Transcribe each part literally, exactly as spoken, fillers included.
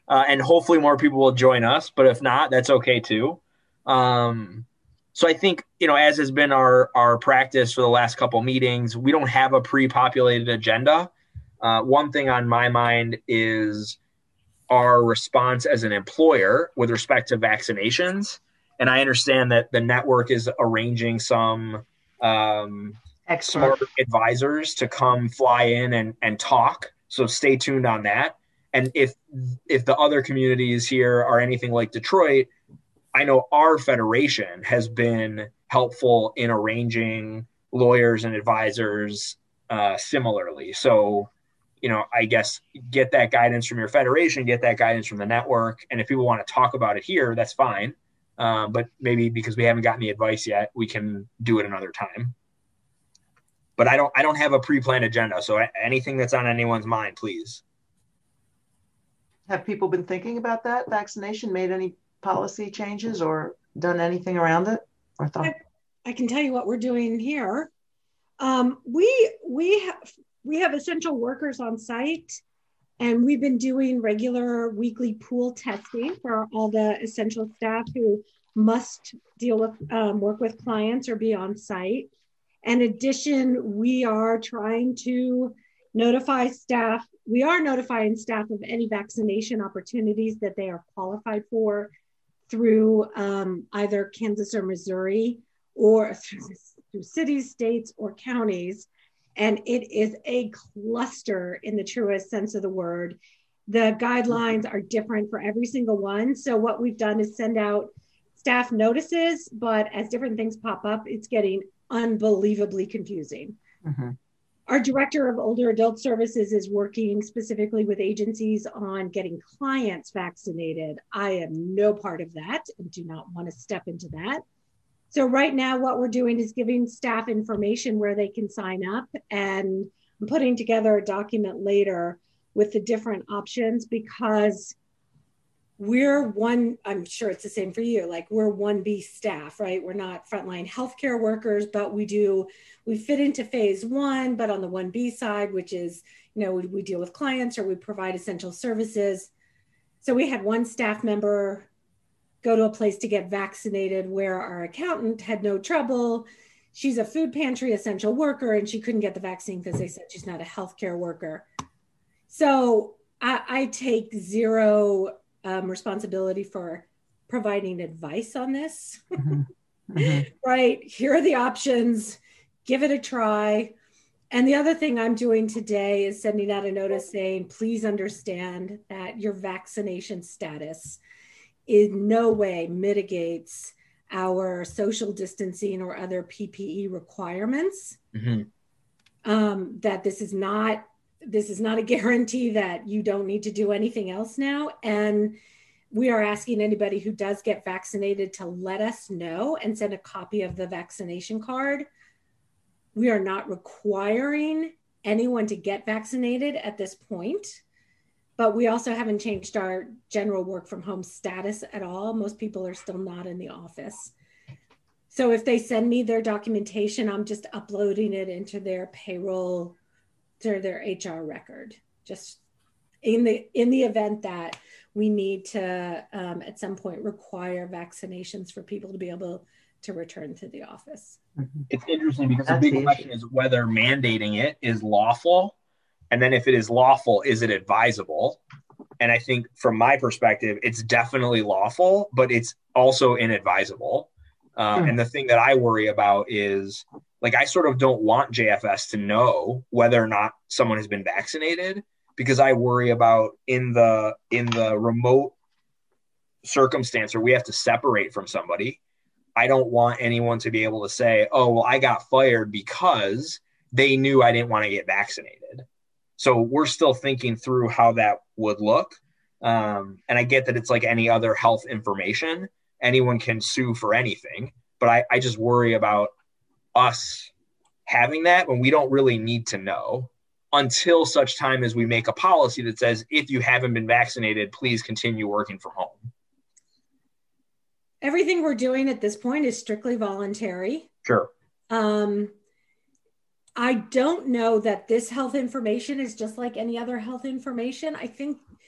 uh, and hopefully more people will join us. But if not, that's okay too. Um, so I think, you know, as has been our our practice for the last couple meetings, we don't have a pre-populated agenda. Uh, one thing on my mind is our response as an employer with respect to vaccinations. And I understand that the network is arranging some um, Excellent. smart advisors to come fly in and, and talk. So stay tuned on that. And if if the other communities here are anything like Detroit, I know our federation has been helpful in arranging lawyers and advisors uh, similarly. So, you know, I guess get that guidance from your federation, get that guidance from the network. And if people want to talk about it here, that's fine. Uh, but maybe because we haven't gotten the advice yet, we can do it another time. But I don't I don't have a pre-planned agenda. So anything that's on anyone's mind, please. Have people been thinking about that vaccination, made any policy changes or done anything around it? Or thought? I, I can tell you what we're doing here. Um, we we have we have essential workers on site, and we've been doing regular weekly pool testing for all the essential staff who must deal with um, work with clients or be on site. In addition, we are trying to notify staff. We are notifying staff of any vaccination opportunities that they are qualified for through um, either Kansas or Missouri, or through, through cities, states, or counties. And it is a cluster in the truest sense of the word. The guidelines are different for every single one. So what we've done is send out staff notices, but as different things pop up, it's getting unbelievably confusing. Mm-hmm. Our director of older adult services is working specifically with agencies on getting clients vaccinated. I am no part of that and do not want to step into that. So right now what we're doing is giving staff information where they can sign up, and I'm putting together a document later with the different options, because we're one, I'm sure it's the same for you, like we're one B staff, right? We're not frontline healthcare workers, but we do, we fit into phase one, but on the one B side, which is, you know, we, we deal with clients or we provide essential services. So we had one staff member go to a place to get vaccinated where our accountant had no trouble. She's a food pantry essential worker and she couldn't get the vaccine because they said she's not a healthcare worker. So I, I take zero Um, responsibility for providing advice on this. Mm-hmm. Mm-hmm. Right? Here are the options. Give it a try. And the other thing I'm doing today is sending out a notice saying, please understand that your vaccination status in no way mitigates our social distancing or other P P E requirements. Mm-hmm. Um, that this is not This is not a guarantee that you don't need to do anything else now. And we are asking anybody who does get vaccinated to let us know and send a copy of the vaccination card. We are not requiring anyone to get vaccinated at this point, but we also haven't changed our general work from home status at all. Most people are still not in the office. So if they send me their documentation, I'm just uploading it into their payroll, to their H R record, just in the in the event that we need to um, at some point require vaccinations for people to be able to return to the office. It's interesting because That's the big the question is whether mandating it is lawful, and then if it is lawful, is it advisable? And I think from my perspective, it's definitely lawful, but it's also inadvisable. Uh, mm. And the thing that I worry about is, like, I sort of don't want J F S to know whether or not someone has been vaccinated, because I worry about in the in the remote circumstance where we have to separate from somebody. I don't want anyone to be able to say, oh, well, I got fired because they knew I didn't want to get vaccinated. So we're still thinking through how that would look. Um, and I get that it's like any other health information. Anyone can sue for anything. But I, I just worry about us having that when we don't really need to know until such time as we make a policy that says, if you haven't been vaccinated, please continue working from home. Everything we're doing at this point is strictly voluntary. Sure. Um, I don't know that this health information is just like any other health information. I think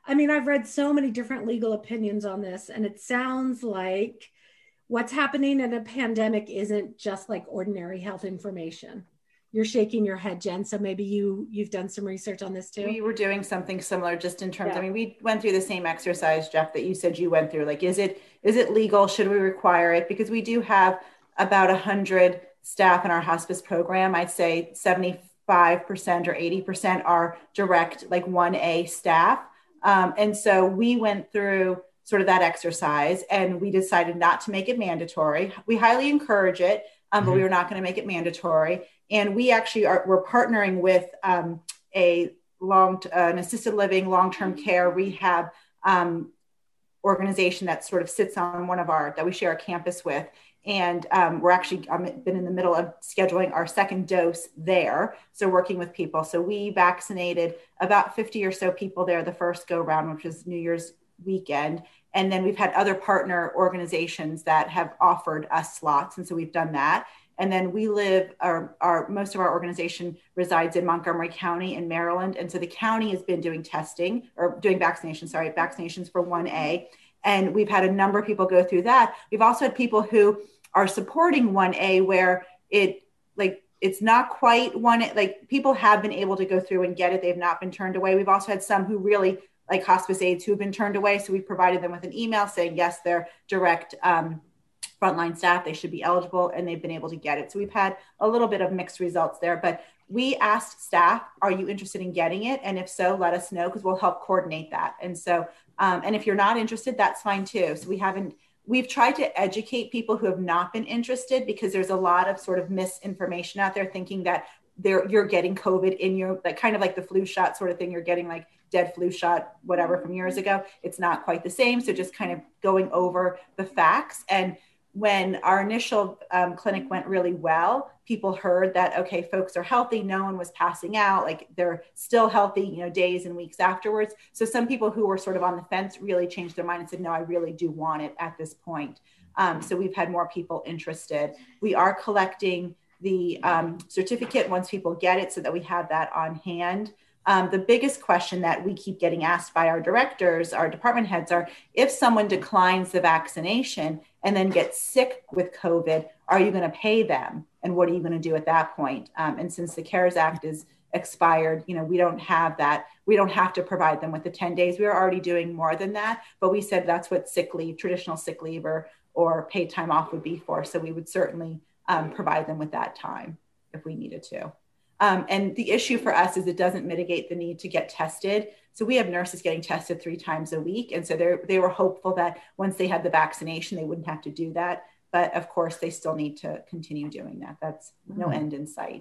I mean, I've read so many different legal opinions on this, and it sounds like what's happening in a pandemic isn't just like ordinary health information. You're shaking your head, Jen. So maybe you you've done some research on this too. We were doing something similar, just in terms. Yeah. I mean, we went through the same exercise, Jeff, that you said you went through. Like, is it is it legal? Should we require it? Because we do have about a hundred staff in our hospice program. I'd say seventy-five percent or eighty percent are direct, like one A staff. Um, and so we went through sort of that exercise, and we decided not to make it mandatory. We highly encourage it, um, mm-hmm. but we were not going to make it mandatory. And we actually are, we're partnering with um, a long, uh, an assisted living, long-term care rehab um, organization that sort of sits on one of our, that we share a campus with. And um, we're actually um, been in the middle of scheduling our second dose there. So working with people. So we vaccinated about fifty or so people there the first go round, which was New Year's weekend. And then we've had other partner organizations that have offered us slots. And so we've done that. And then we live, our, our most of our organization resides in Montgomery County in Maryland. And so the county has been doing testing or doing vaccinations, sorry, vaccinations for one A. And we've had a number of people go through that. We've also had people who are supporting one A where it like, it's not quite one, like people have been able to go through and get it. They've not been turned away. We've also had some who really like hospice aides who have been turned away. So we provided them with an email saying, yes, they're direct um, frontline staff, they should be eligible, and they've been able to get it. So we've had a little bit of mixed results there, but we asked staff, are you interested in getting it? And if so, let us know, because we'll help coordinate that. And so, um, and if you're not interested, that's fine too. So we haven't, we've tried to educate people who have not been interested, because there's a lot of sort of misinformation out there thinking that they're, you're getting COVID in your, like kind of like the flu shot sort of thing. You're getting like dead flu shot, whatever from years ago. It's not quite the same. So just kind of going over the facts. And when our initial um, clinic went really well, people heard that, okay, folks are healthy. No one was passing out. Like they're still healthy, you know, days and weeks afterwards. So some people who were sort of on the fence really changed their mind and said, no, I really do want it at this point. Um, so we've had more people interested. We are collecting the um, certificate once people get it so that we have that on hand. Um, the biggest question that we keep getting asked by our directors, our department heads, are if someone declines the vaccination and then gets sick with COVID, are you going to pay them? And what are you going to do at that point? Um, and since the CARES Act is expired, you know, we don't have that. We don't have to provide them with the ten days. We are already doing more than that. But we said that's what sick leave, traditional sick leave or, or paid time off would be for. So we would certainly um, provide them with that time if we needed to. Um, and the issue for us is it doesn't mitigate the need to get tested. So we have nurses getting tested three times a week. And so they they were hopeful that once they had the vaccination, they wouldn't have to do that. But of course, they still need to continue doing that. That's no mm-hmm. end in sight.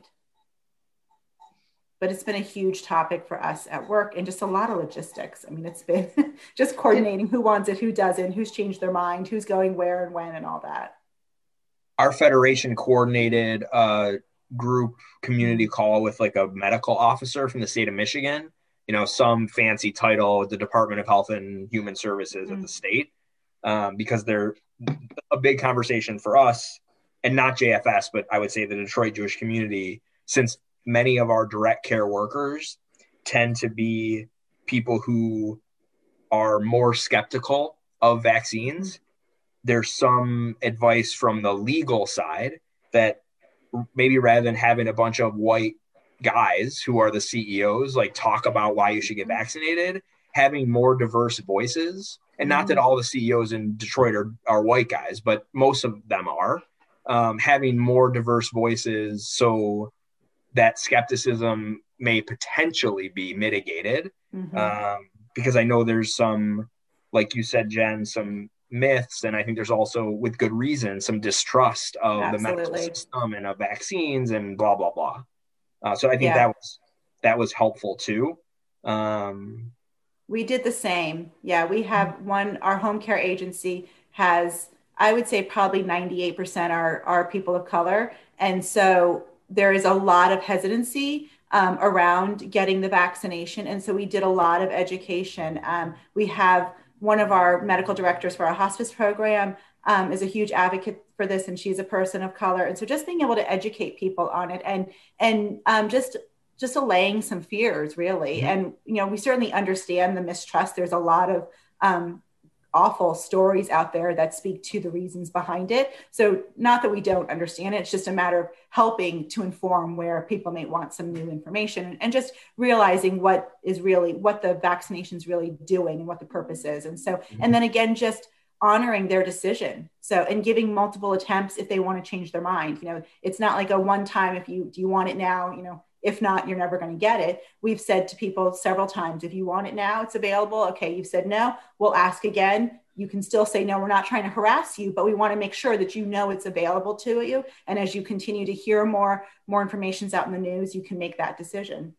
But it's been a huge topic for us at work and just a lot of logistics. I mean, it's been just coordinating who wants it, who doesn't, who's changed their mind, who's going where and when and all that. Our federation coordinated uh group community call with like a medical officer from the state of Michigan, you know, some fancy title with the Department of Health and Human Services mm-hmm. of the state, um, because they're a big conversation for us and not J F S, but I would say the Detroit Jewish community, since many of our direct care workers tend to be people who are more skeptical of vaccines. There's some advice from the legal side that maybe rather than having a bunch of white guys who are the C E Os, like talk about why you should get vaccinated, having more diverse voices, and not that all the C E Os in Detroit are, are white guys, but most of them are, um, having more diverse voices so that skepticism may potentially be mitigated. Mm-hmm. Um, because I know there's some, like you said, Jen, some myths, and I think there's also, with good reason, some distrust of Absolutely. the medical system and of vaccines and blah blah blah. Uh, so I think yeah. that was that was helpful too. Um, we did the same. Yeah, we have one. Our home care agency has, I would say, probably ninety-eight percent are are people of color, and so there is a lot of hesitancy um, around getting the vaccination, and so we did a lot of education. Um, we have one of our medical directors for our hospice program um, is a huge advocate for this, and she's a person of color. And so just being able to educate people on it and, and um, just just allaying some fears, really. Mm-hmm. And, you know, we certainly understand the mistrust. There's a lot of um, awful stories out there that speak to the reasons behind it. So not that we don't understand it, it's just a matter of helping to inform where people may want some new information and just realizing what is really, what the vaccination is really doing and what the purpose is. And so, mm-hmm. and then again, just honoring their decision. So, and giving multiple attempts if they want to change their mind. You know, it's not like a one time, if you, do you want it now? You know, if not, you're never going to get it. We've said to people several times, if you want it now, it's available. Okay, you've said no, we'll ask again. You can still say no, we're not trying to harass you, but we want to make sure that you know it's available to you. And as you continue to hear more, more information's out in the news, you can make that decision.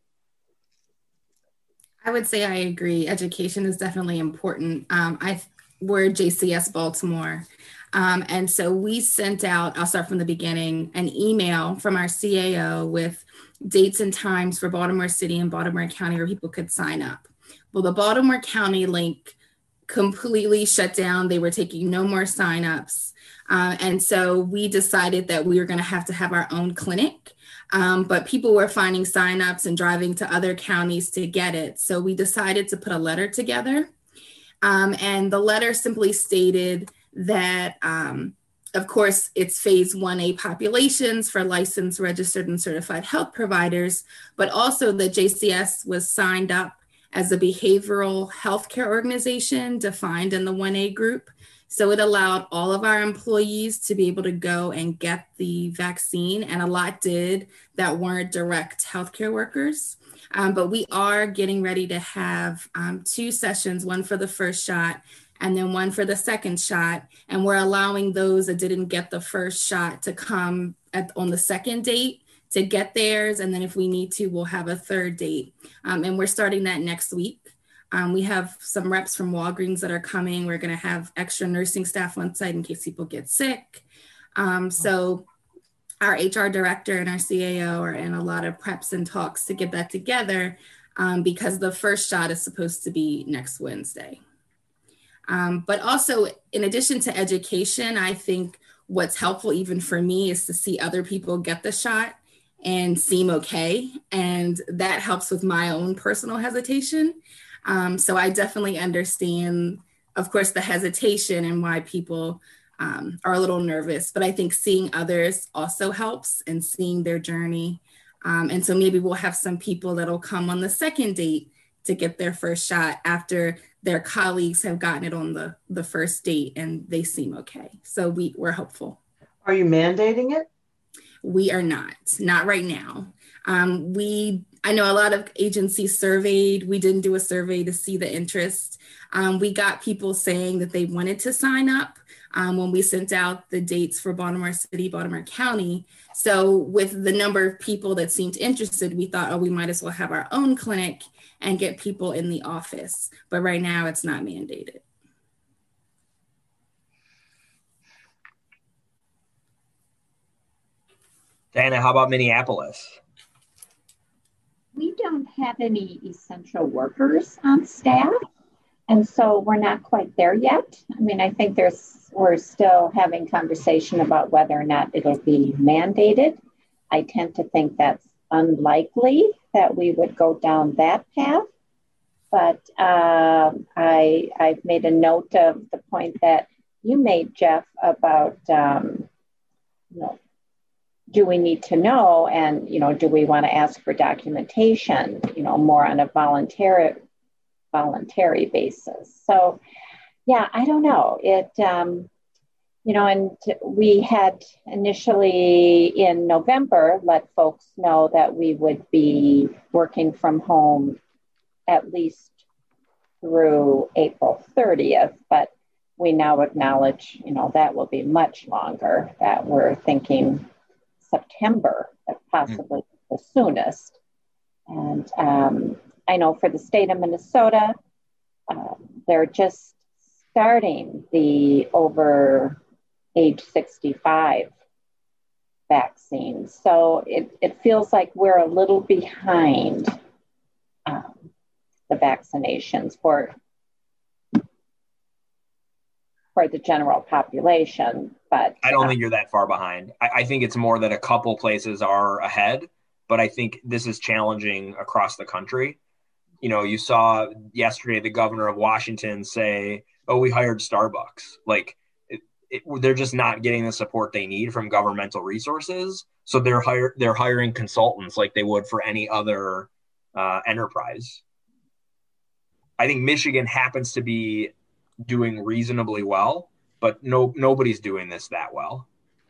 I would say I agree. Education is definitely important. Um, I we're J C S Baltimore. Um, and so we sent out, I'll start from the beginning, an email from our C A O with dates and times for Baltimore City and Baltimore County where people could sign up. Well, the Baltimore County link completely shut down. They were taking no more signups. Uh, and so we decided that we were going to have to have our own clinic. Um, but people were finding signups and driving to other counties to get it. So we decided to put a letter together. Um, and the letter simply stated that, um, of course, it's phase one A populations for licensed, registered, and certified health providers, but also that J C S was signed up as a behavioral healthcare organization defined in the one A group. So it allowed all of our employees to be able to go and get the vaccine, and a lot did that weren't direct healthcare workers. Um, but we are getting ready to have um, two sessions, one for the first shot and then one for the second shot. And we're allowing those that didn't get the first shot to come at, on the second date to get theirs. And then if we need to, we'll have a third date. Um, and we're starting that next week. Um, we have some reps from Walgreens that are coming. We're going to have extra nursing staff on site in case people get sick. Um, so our H R director and our C A O are in a lot of preps and talks to get that together um, because the first shot is supposed to be next Wednesday. Um, but also, in addition to education, I think what's helpful even for me is to see other people get the shot and seem okay. And that helps with my own personal hesitation. Um, so I definitely understand, of course, the hesitation and why people um, are a little nervous, but I think seeing others also helps and seeing their journey. Um, and so maybe we'll have some people that'll come on the second date to get their first shot after their colleagues have gotten it on the, the first date and they seem okay. So we, we're hopeful. Are you mandating it? We are not, not right now. Um, we, I know a lot of agencies surveyed. We didn't do a survey to see the interest. Um, we got people saying that they wanted to sign up um, when we sent out the dates for Baltimore City, Baltimore County. So with the number of people that seemed interested, we thought, oh, we might as well have our own clinic and get people in the office. But right now it's not mandated. Diana, how about Minneapolis? We don't have any essential workers on staff, and so we're not quite there yet. I mean, I think there's we're still having conversation about whether or not it'll be mandated. I tend to think that's unlikely that we would go down that path. But um, I, I've made a note of the point that you made, Jeff, about, um, you know, do we need to know, and, you know, do we want to ask for documentation, you know, more on a voluntary, voluntary basis. So, yeah, I don't know. It, um, you know, and we had initially in November let folks know that we would be working from home at least through April thirtieth, but we now acknowledge, you know, that will be much longer, that we're thinking September, possibly mm-hmm. the soonest. And um, I know for the state of Minnesota, uh, they're just starting the over age sixty-five vaccine. So it, it feels like we're a little behind um, the vaccinations for for the general population. But I don't uh, think you're that far behind. I, I think it's more that a couple places are ahead. but I think this is challenging across the country. You know, you saw yesterday the governor of Washington say, oh, we hired Starbucks. Like, it, it, they're just not getting the support they need from governmental resources. So they're hire, they're hiring consultants like they would for any other uh, enterprise. I think Michigan happens to be doing reasonably well, but no nobody's doing this that well.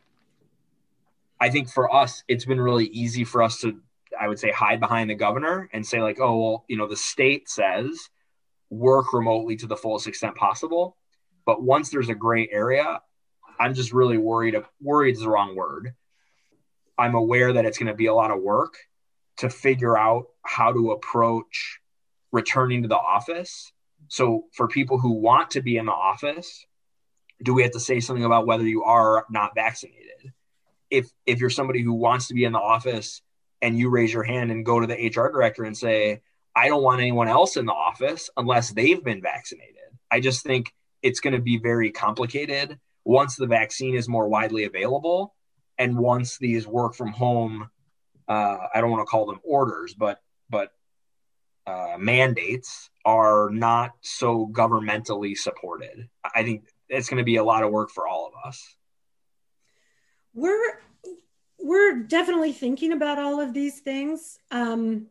I think for us, it's been really easy for us to, I would say, hide behind the governor and say like, oh, well, you know, the state says work remotely to the fullest extent possible. But once there's a gray area, I'm just really worried. Worried is the wrong word. I'm aware that it's going to be a lot of work to figure out how to approach returning to the office. So for people who want to be in the office, do we have to say something about whether you are not vaccinated? If if you're somebody who wants to be in the office and you raise your hand and go to the H R director and say, I don't want anyone else in the office unless they've been vaccinated. I just think it's going to be very complicated once the vaccine is more widely available and once these work from home, uh, I don't want to call them orders, but but uh, mandates are not so governmentally supported. I think it's going to be a lot of work for all of us. We're we're definitely thinking about all of these things. Um,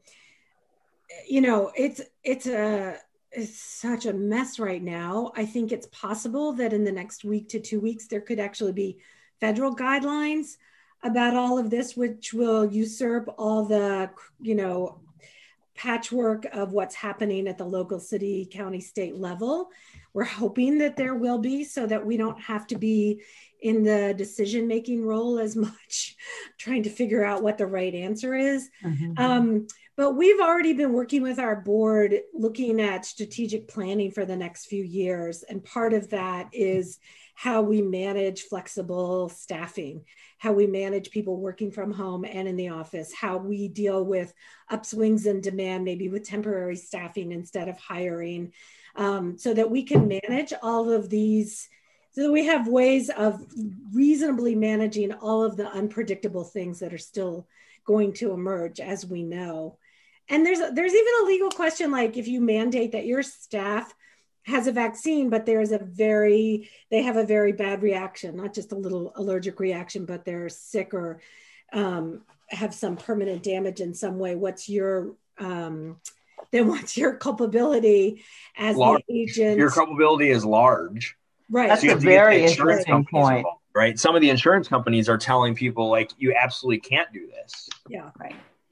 you know, it's it's a it's such a mess right now. I think it's possible that in the next week to two weeks there could actually be federal guidelines about all of this, which will usurp all the, you know, patchwork of what's happening at the local, city, county, state level. We're hoping that there will be, so that we don't have to be in the decision-making role as much, trying to figure out what the right answer is. Mm-hmm. Um, but we've already been working with our board, looking at strategic planning for the next few years. And part of that is how we manage flexible staffing, how we manage people working from home and in the office, how we deal with upswings in demand, maybe with temporary staffing instead of hiring, um, so that we can manage all of these, so that we have ways of reasonably managing all of the unpredictable things that are still going to emerge, as we know. And there's, there's even a legal question, like if you mandate that your staff has a vaccine, but there's a very, they have a very bad reaction, not just a little allergic reaction, but they're sick or um, have some permanent damage in some way. What's your, um, then what's your culpability as large. The agent? Your culpability is large. Right. That's so a very interesting point. Involved, right. Some of the insurance companies are telling people like, you absolutely can't do this. Yeah. Right.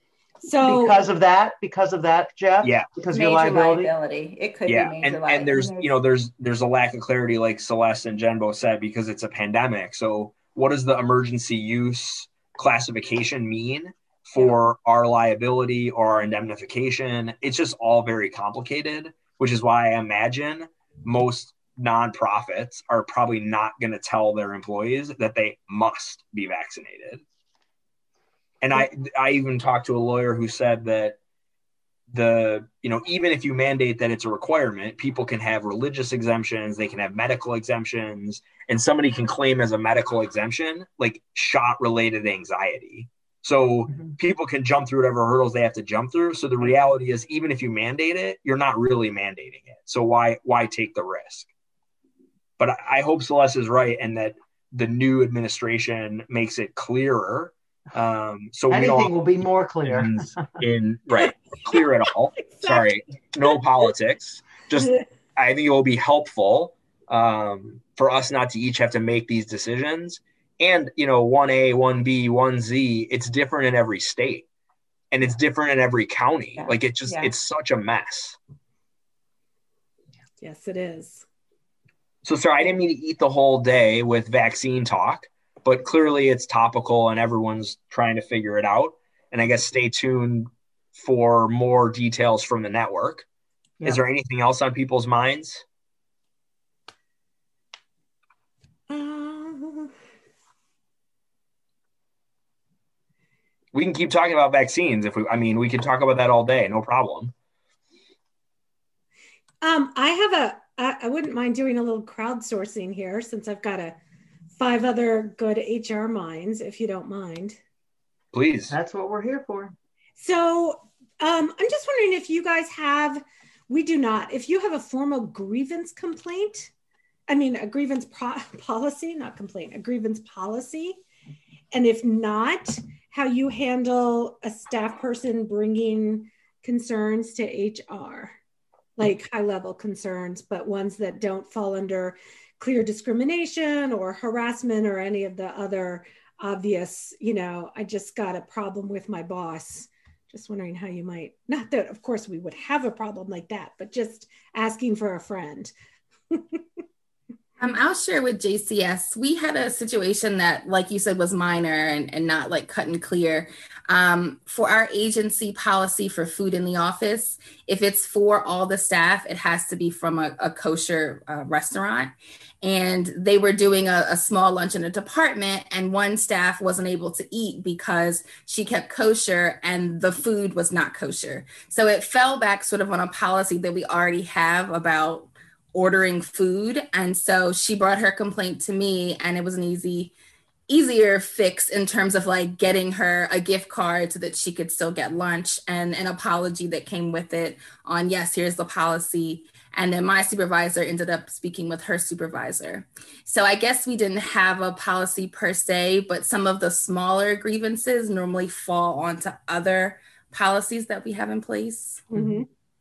So because of that, because of that, Jeff, yeah, because major your liability? liability, it could yeah. be major and, liability. and there's, you know, there's, there's a lack of clarity, like Celeste and Jen both said, because it's a pandemic. So what does the emergency use classification mean for yeah. our liability or our indemnification? It's just all very complicated, which is why I imagine most nonprofits are probably not going to tell their employees that they must be vaccinated. And I, I even talked to a lawyer who said that the, you know, even if you mandate that it's a requirement, people can have religious exemptions, they can have medical exemptions, and somebody can claim as a medical exemption, like shot related anxiety. So mm-hmm. people can jump through whatever hurdles they have to jump through. So the reality is, even if you mandate it, you're not really mandating it. So why, why take the risk? But I, I hope Celeste is right, and that the new administration makes it clearer. Um, so anything we don't will be more clear in right clear at all. Exactly. Sorry, no politics. Just I think it will be helpful um, for us not to each have to make these decisions. And you know, one A, one B, one Z, it's different in every state, and it's different in every county. Yeah. Like it just yeah. it's such a mess. Yes, it is. So sorry, I didn't mean to eat the whole day with vaccine talk. But clearly it's topical and everyone's trying to figure it out. And I guess stay tuned for more details from the network. Yeah. Is there anything else on people's minds? Um, we can keep talking about vaccines. If we, I mean, we can talk about that all day. No problem. Um, I have a, I, I wouldn't mind doing a little crowdsourcing here, since I've got a five other good H R minds, if you don't mind. Please. That's what we're here for. So um, I'm just wondering if you guys have, we do not, if you have a formal grievance complaint, I mean, a grievance pro- policy, not complaint, a grievance policy. And if not, how you handle a staff person bringing concerns to H R, like high level concerns, but ones that don't fall under clear discrimination or harassment or any of the other obvious, you know, I just got a problem with my boss. Just wondering how you might, not that of course we would have a problem like that, but just asking for a friend. Um, I'll share with J C S. We had a situation that, like you said, was minor and, and not like cut and clear. Um, for our agency policy for food in the office, if it's for all the staff, it has to be from a, a kosher uh, restaurant. And they were doing a, a small lunch in a department, and one staff wasn't able to eat because she kept kosher and the food was not kosher. So it fell back sort of on a policy that we already have about ordering food. And so she brought her complaint to me, and it was an easy, easier fix in terms of like getting her a gift card so that she could still get lunch, and an apology that came with it on, yes, here's the policy. And then my supervisor ended up speaking with her supervisor. So I guess we didn't have a policy per se, but some of the smaller grievances normally fall onto other policies that we have in place. Mm-hmm.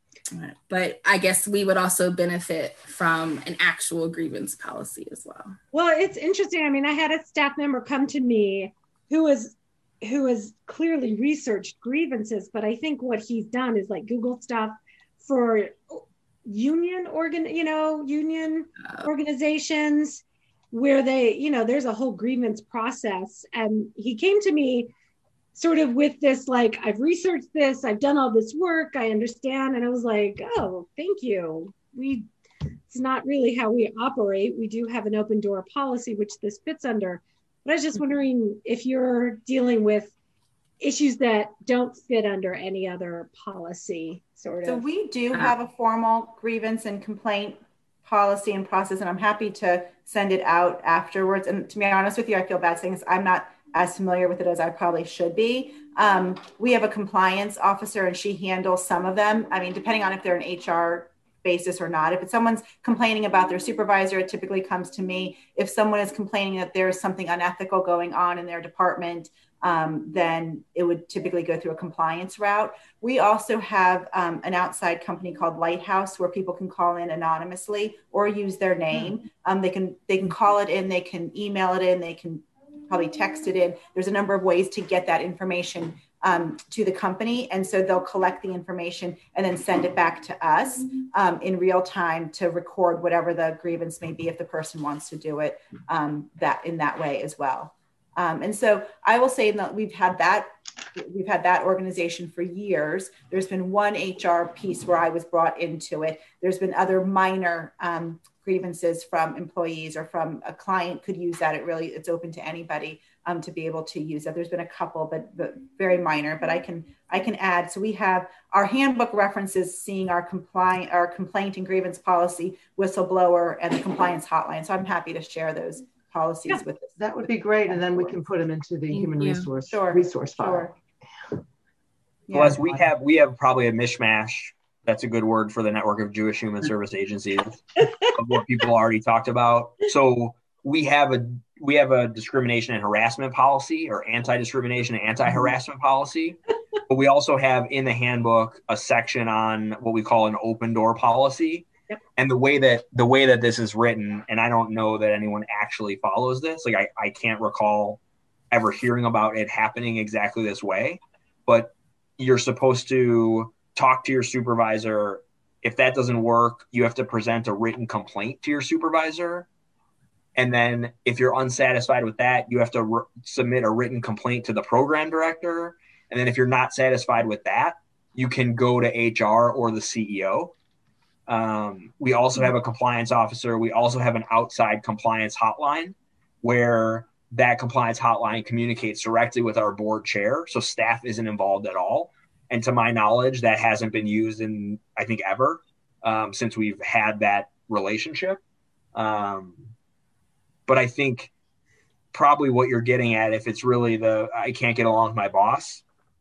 But I guess we would also benefit from an actual grievance policy as well. Well, it's interesting. I mean, I had a staff member come to me who is who has clearly researched grievances, but I think what he's done is like Google stuff for union organ, you know, union uh, organizations where they, you know, there's a whole grievance process. And he came to me sort of with this, like, I've researched this, I've done all this work, I understand. And I was like, oh, thank you. We, it's not really how we operate. We do have an open door policy, which this fits under. But I was just wondering if you're dealing with issues that don't fit under any other policy, sort of. So we do have a formal grievance and complaint policy and process, and I'm happy to send it out afterwards. And to be honest with you, I feel bad saying this, I'm not as familiar with it as I probably should be. Um, we have a compliance officer, and she handles some of them. I mean, depending on if they're an H R basis or not. If it's someone's complaining about their supervisor, it typically comes to me. If someone is complaining that there's something unethical going on in their department, um, then it would typically go through a compliance route. We also have um, an outside company called Lighthouse, where people can call in anonymously or use their name. Um, they can they can call it in, they can email it in, they can probably text it in. There's a number of ways to get that information um, to the company. And so they'll collect the information and then send it back to us um, in real time to record whatever the grievance may be if the person wants to do it um, that in that way as well. Um, and so I will say that we've had that we've had that organization for years. There's been one H R piece where I was brought into it. There's been other minor um, grievances from employees or from a client could use that. It really, it's open to anybody um, to be able to use that. There's been a couple, but, but very minor, but I can, I can add. So we have our handbook references seeing our compliant, our complaint and grievance policy, whistleblower, and the compliance hotline. So I'm happy to share those policies yeah, with us. That would be great. And then we can put them into the Thank human you. resource sure. resource file. Sure. Yeah. Plus, we have we have probably a mishmash. That's a good word for the network of Jewish human service agencies of what people already talked about. So we have a we have a discrimination and harassment policy, or anti-discrimination and anti-harassment policy. But we also have in the handbook a section on what we call an open door policy. Yep. And the way that the way that this is written, and I don't know that anyone actually follows this. Like I, I can't recall ever hearing about it happening exactly this way. But you're supposed to talk to your supervisor. If that doesn't work, you have to present a written complaint to your supervisor. And then if you're unsatisfied with that, you have to re- submit a written complaint to the program director. And then if you're not satisfied with that, you can go to H R or the C E O. Um, we also have a compliance officer. We also have an outside compliance hotline where that compliance hotline communicates directly with our board chair. So staff isn't involved at all. And to my knowledge, that hasn't been used in, I think, ever um, since we've had that relationship. Um, but I think probably what you're getting at, if it's really the, I can't get along with my boss,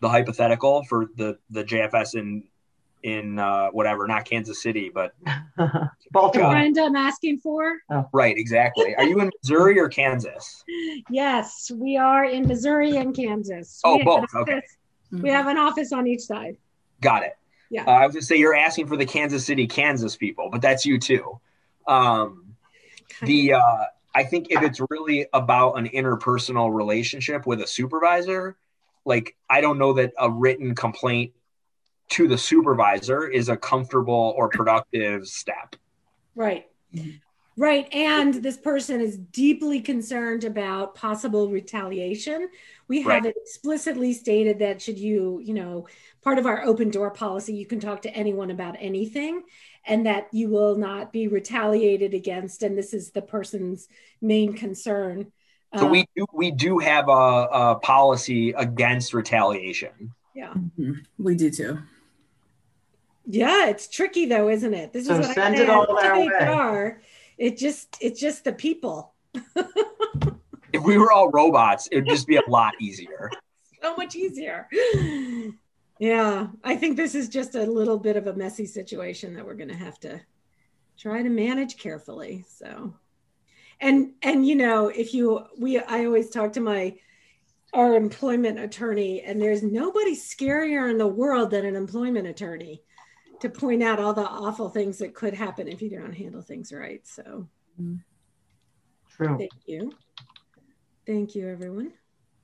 the hypothetical for the, the J F S in, in uh, whatever, not Kansas City, but The Baltimore. friend I'm asking for. right, exactly. Are you in Missouri or Kansas? Yes, we are in Missouri and Kansas. Oh, We have both. an Okay. office- We have an office on each side. Got it. Yeah. Uh, I was going to say you're asking for the Kansas City, Kansas people, but that's you too. Um, the uh, I think if it's really about an interpersonal relationship with a supervisor, like I don't know that a written complaint to the supervisor is a comfortable or productive step. Right. Right. And this person is deeply concerned about possible retaliation. We have Right. it explicitly stated that should you, you know, part of our open door policy, you can talk to anyone about anything and that you will not be retaliated against. And this is the person's main concern. So Uh, we do, we do have a, a policy against retaliation. yeah. Mm-hmm. We do too. Yeah, it's tricky though, isn't it? This So is what send I it said. all their way. H R, it just it's just the people. If we were all robots, it would just be a lot easier. So much easier. Yeah, I think this is just a little bit of a messy situation that we're going to have to try to manage carefully. So, and and you know, if you we I always talk to my our employment attorney, and there's nobody scarier in the world than an employment attorney to point out all the awful things that could happen if you don't handle things right. So, True. thank you. Thank you, everyone.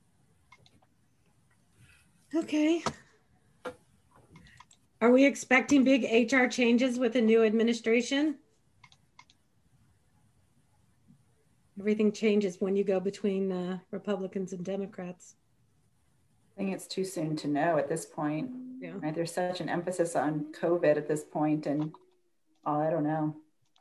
Okay. Are we expecting big H R changes with the new administration? Everything changes when you go between uh, Republicans and Democrats. I think it's too soon to know at this point. Yeah. Right? There's such an emphasis on COVID at this point, and oh, I don't know.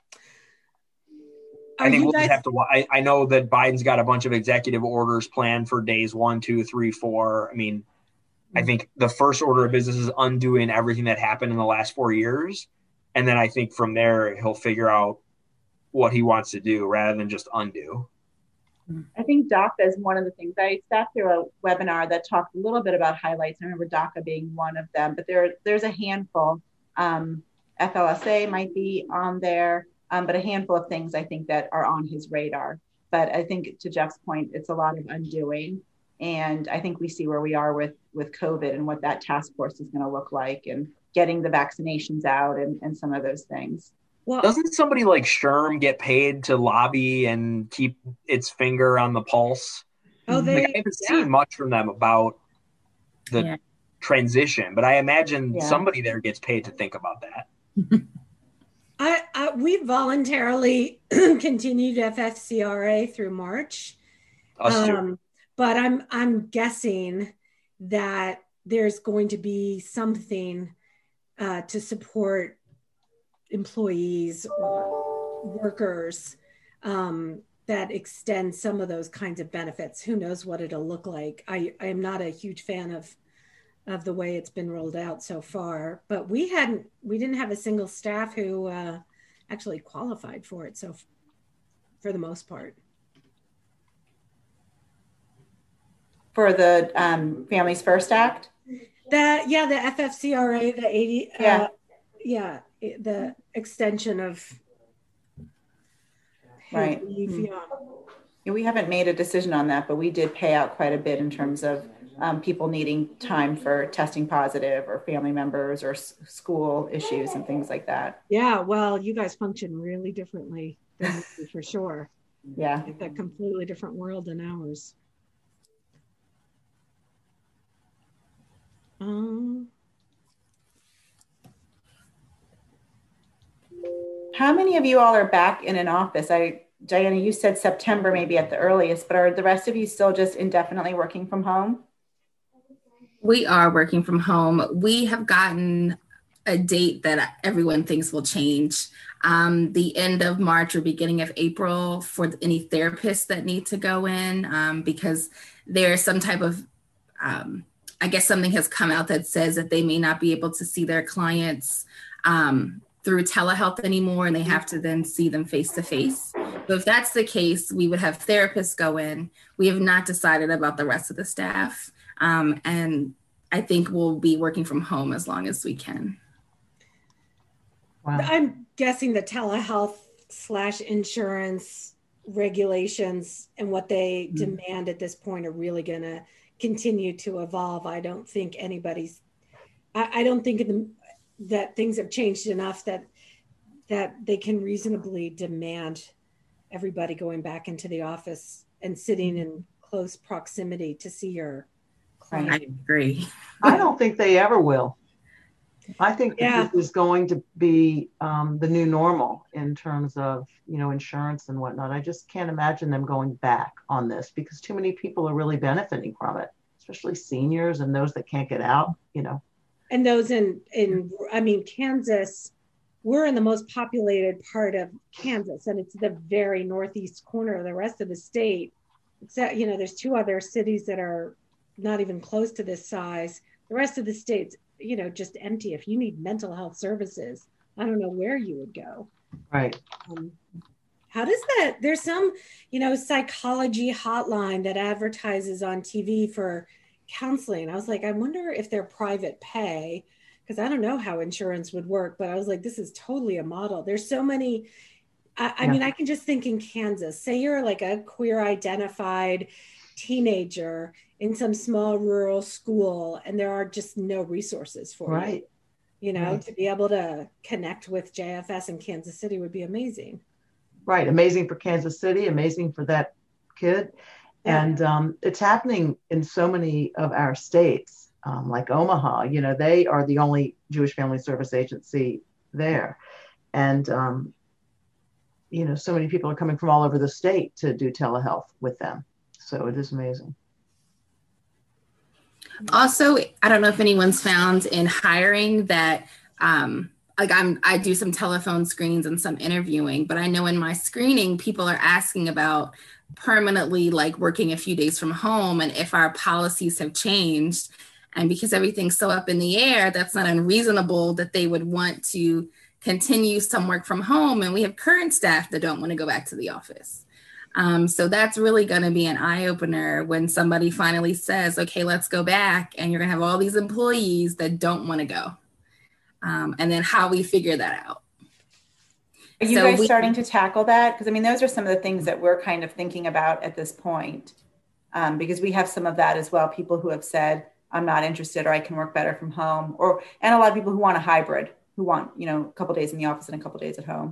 I Are think you we'll guys- just have to. wa- I, I know that Biden's got a bunch of executive orders planned for days one, two, three, four. I mean, I think the first order of business is undoing everything that happened in the last four years, and then I think from there he'll figure out what he wants to do rather than just undo. I think DACA is one of the things. I sat through a webinar that talked a little bit about highlights. I remember DACA being one of them, but there, there's a handful. Um, F L S A might be on there, um, but a handful of things I think that are on his radar. But I think to Jeff's point, it's a lot of undoing. And I think we see where we are with, with COVID and what that task force is going to look like and getting the vaccinations out and, and some of those things. Well, Doesn't somebody like Sherm get paid to lobby and keep its finger on the pulse? oh, they, Like, I haven't yeah. seen much from them about the Yeah. transition, but I imagine Yeah. somebody there gets paid to think about that. I, I we voluntarily continued F F C R A through March. Us too. Um, but I'm I'm guessing that there's going to be something uh, to support employees or workers um, that extend some of those kinds of benefits. Who knows what it'll look like? I, I am not a huge fan of of the way it's been rolled out so far, but we hadn't we didn't have a single staff who uh, actually qualified for it. So for the most part. For the um, Families First Act? That yeah, the F F C R A, the eighty, Yeah. uh, yeah, it- the extension of paid Right. leave, Hmm. yeah. Yeah, we haven't made a decision on that, but we did pay out quite a bit in terms of um, people needing time for testing positive or family members or s- school issues and things like that. Yeah, well, you guys function really differently than we do, for sure. Yeah. It's a completely different world than ours. Um, How many of you all are back in an office? I, Diana, you said September maybe at the earliest, but are the rest of you still just indefinitely working from home? We are working from home. We have gotten a date that everyone thinks will change. Um, the end of March or beginning of April for any therapists that need to go in um, because there's some type of, um, I guess something has come out that says that they may not be able to see their clients um, through telehealth anymore, and they have to then see them face to face. So if that's the case, we would have therapists go in. We have not decided about the rest of the staff. Um, and I think we'll be working from home as long as we can. Wow. I'm guessing the telehealth slash insurance regulations and what they mm-hmm. demand at this point are really going to continue to evolve. I don't think anybody's, I, I don't think the, that things have changed enough that that they can reasonably demand everybody going back into the office and sitting in close proximity to see your client. I agree. I don't think they ever will. I think that yeah. this is going to be um, the new normal in terms of, you know, insurance and whatnot. I just can't imagine them going back on this because too many people are really benefiting from it, especially seniors and those that can't get out, you know. And those in, in I mean, Kansas, we're in the most populated part of Kansas, and it's the very northeast corner of the rest of the state. Except, you know, there's two other cities that are not even close to this size. The rest of the state's, you know, just empty. If you need mental health services, I don't know where you would go. Right. Um, how does that, there's some, you know, psychology hotline that advertises on T V for counseling. I was like, I wonder if they're private pay, because I don't know how insurance would work, but I was like, this is totally a model. There's so many, I, I yeah. mean, I can just think in Kansas, say you're like a queer identified teenager in some small rural school, and there are just no resources for right. you. You know, right. to be able to connect with J F S in Kansas City would be amazing. Right. Amazing for Kansas City, amazing for that kid. Yeah. And um, it's happening in so many of our states. Um, like Omaha, you know, they are the only Jewish Family Service agency there. And, um, you know, so many people are coming from all over the state to do telehealth with them. So it is amazing. Also, I don't know if anyone's found in hiring that, um, like I'm, I do some telephone screens and some interviewing, but I know in my screening, people are asking about permanently like working a few days from home and if our policies have changed. And because everything's so up in the air, that's not unreasonable that they would want to continue some work from home. And we have current staff that don't want to go back to the office. Um, so that's really going to be an eye opener when somebody finally says, okay, let's go back. And you're going to have all these employees that don't want to go. Um, and then how we figure that out. Are you so guys we, starting to tackle that? Because I mean, those are some of the things that we're kind of thinking about at this point. Um, because we have some of that as well. People who have said, I'm not interested, or I can work better from home, or, and a lot of people who want a hybrid, who want, you know, a couple of days in the office and a couple of days at home.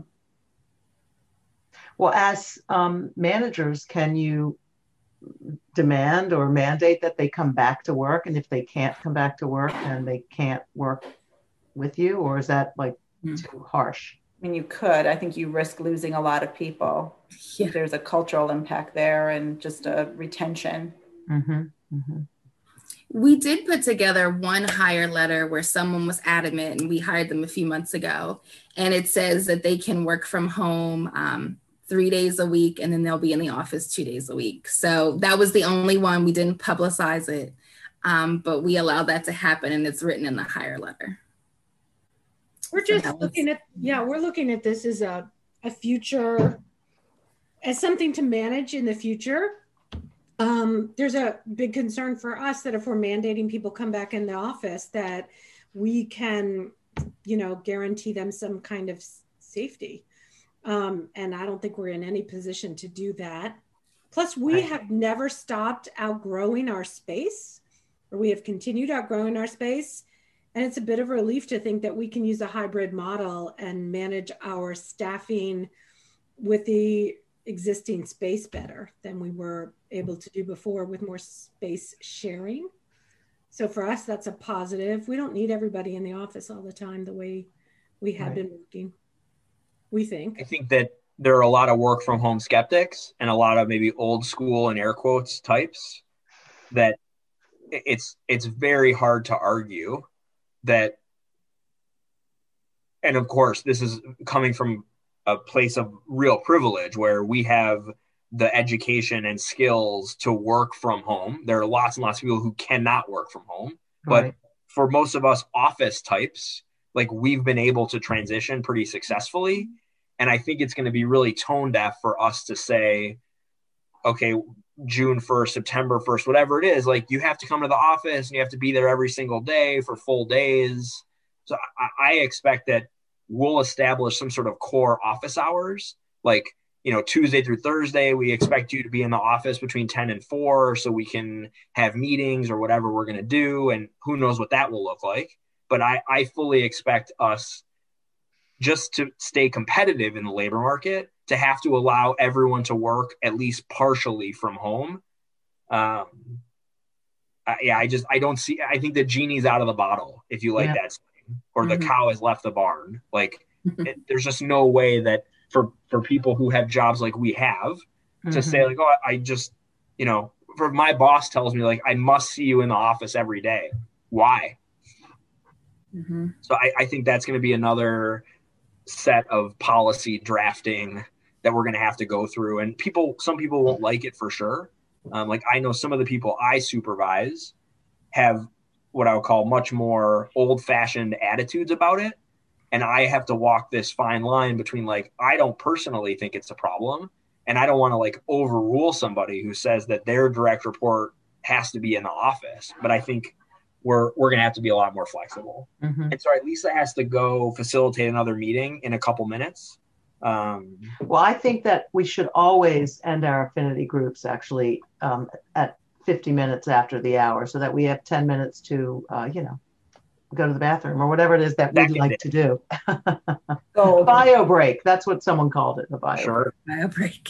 Well, as um, managers, can you demand or mandate that they come back to work? And if they can't come back to work, then they can't work with you? Or is that like mm. too harsh? I mean, you could. I think you risk losing a lot of people. Yeah. There's a cultural impact there and just a retention. Mm-hmm. Mm-hmm. We did put together one hire letter where someone was adamant, and we hired them a few months ago. And it says that they can work from home um, three days a week, and then they'll be in the office two days a week. So that was the only one. We didn't publicize it, um, but we allowed that to happen, and it's written in the hire letter. We're just so looking at, yeah, we're looking at this as a, a future, as something to manage in the future. Um, there's a big concern for us that if we're mandating people come back in the office, that we can, you know, guarantee them some kind of safety. Um, and I don't think we're in any position to do that. Plus, we right. have never stopped outgrowing our space, or we have continued outgrowing our space. And it's a bit of a relief to think that we can use a hybrid model and manage our staffing with the existing space better than we were able to do before with more space sharing. So for us, that's a positive. We don't need everybody in the office all the time the way we have right. been working, we think. I think that there are a lot of work from home skeptics and a lot of maybe old school and air quotes types that it's it's very hard to argue that, and of course, this is coming from a place of real privilege where we have the education and skills to work from home. There are lots and lots of people who cannot work from home, right. but for most of us office types, like we've been able to transition pretty successfully. And I think it's going to be really tone deaf for us to say, okay, June first, September first, whatever it is, like you have to come to the office and you have to be there every single day for full days. So I, I expect that we'll establish some sort of core office hours, like, you know, Tuesday through Thursday, we expect you to be in the office between ten and four so we can have meetings or whatever we're going to do. And who knows what that will look like. But I, I fully expect us, just to stay competitive in the labor market, to have to allow everyone to work at least partially from home. Um, I, yeah, I just, I don't see, I think the genie's out of the bottle, if you like yeah. that saying, or mm-hmm. the cow has left the barn. Like it, there's just no way that for, for people who have jobs like we have mm-hmm. to say like, oh, I just, you know, for my boss tells me like, I must see you in the office every day. Why? Mm-hmm. So I, I think that's going to be another set of policy drafting that we're going to have to go through. And people, some people won't like it for sure. Um, like I know some of the people I supervise have what I would call much more old fashioned attitudes about it. And I have to walk this fine line between like, I don't personally think it's a problem. And I don't want to like overrule somebody who says that their direct report has to be in the office. But I think we're, we're going to have to be a lot more flexible. Mm-hmm. And so Lisa has to go facilitate another meeting in a couple minutes. Um, well, I think that we should always end our affinity groups actually um, at fifty minutes after the hour so that we have ten minutes to, uh, you know, go to the bathroom or whatever it is that we'd like to do. Oh, bio break. That's what someone called it. A bio sure. Bio break.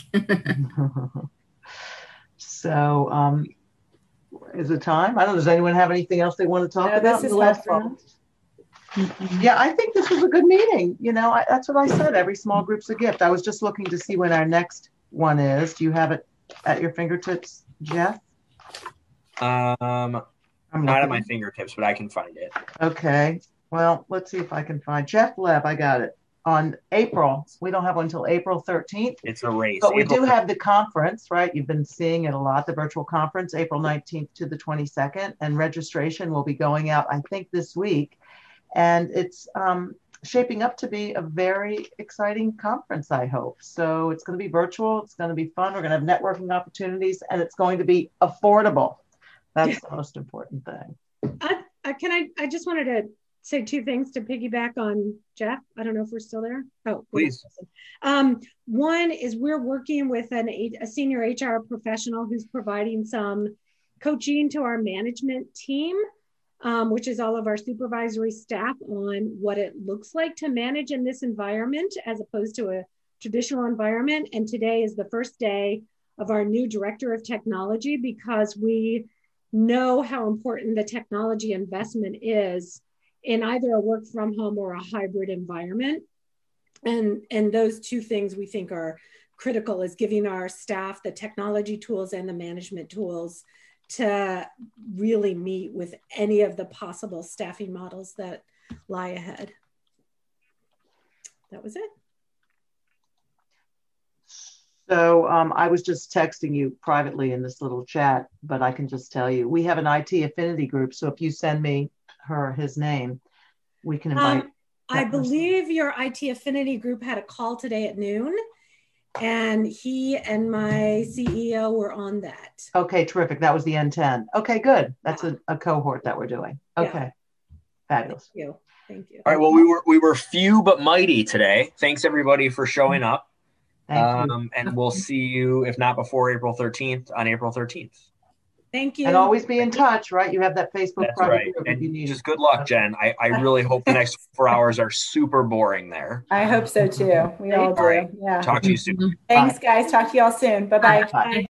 So um, is it time? I don't know. Does anyone have anything else they want to talk no, about in the last round? Yeah, I think this was a good meeting. You know, I, that's what I said. Every small group's a gift. I was just looking to see when our next one is. Do you have it at your fingertips, Jeff? Um, not at my fingertips, but I can find it. Okay. Well, let's see if I can find Jeff Leb. I got it. On April, we don't have one until April thirteenth. It's a race. But we April do have the conference, right? You've been seeing it a lot, the virtual conference, April nineteenth to the twenty-second. And registration will be going out, I think, this week. And it's um, shaping up to be a very exciting conference, I hope. So it's going to be virtual. It's going to be fun. We're going to have networking opportunities, and it's going to be affordable. That's yeah. the most important thing. I, I, can I, I just wanted to say two things to piggyback on Jeff. I don't know if we're still there. Oh, please. Um, one is we're working with an, a senior H R professional who's providing some coaching to our management team. Um, which is all of our supervisory staff on what it looks like to manage in this environment as opposed to a traditional environment. And today is the first day of our new director of technology because we know how important the technology investment is in either a work from home or a hybrid environment. And, and those two things we think are critical is giving our staff the technology tools and the management tools to really meet with any of the possible staffing models that lie ahead. That was it. So um, I was just texting you privately in this little chat, but I can just tell you, we have an I T affinity group. So if you send me her, his name, we can invite. Um, I believe your I T affinity group had a call today at noon. And he and my C E O were on that. Okay, terrific. That was the N ten. Okay, good. That's a, a cohort that we're doing. Okay, yeah. Fabulous. Thank you. Thank you. All right. Well, we were we were few but mighty today. Thanks everybody for showing up. Thank um, you. And we'll see you, if not before April thirteenth, on April thirteenth. Thank you. And always be in touch, right? You have that Facebook That's private right. group And if you need. Just good luck, Jen. I, I really hope the next four hours are super boring there. I hope so too. We all do. All right. Yeah. Talk to you soon. Thanks, guys. Talk to you all soon. Bye-bye. Bye.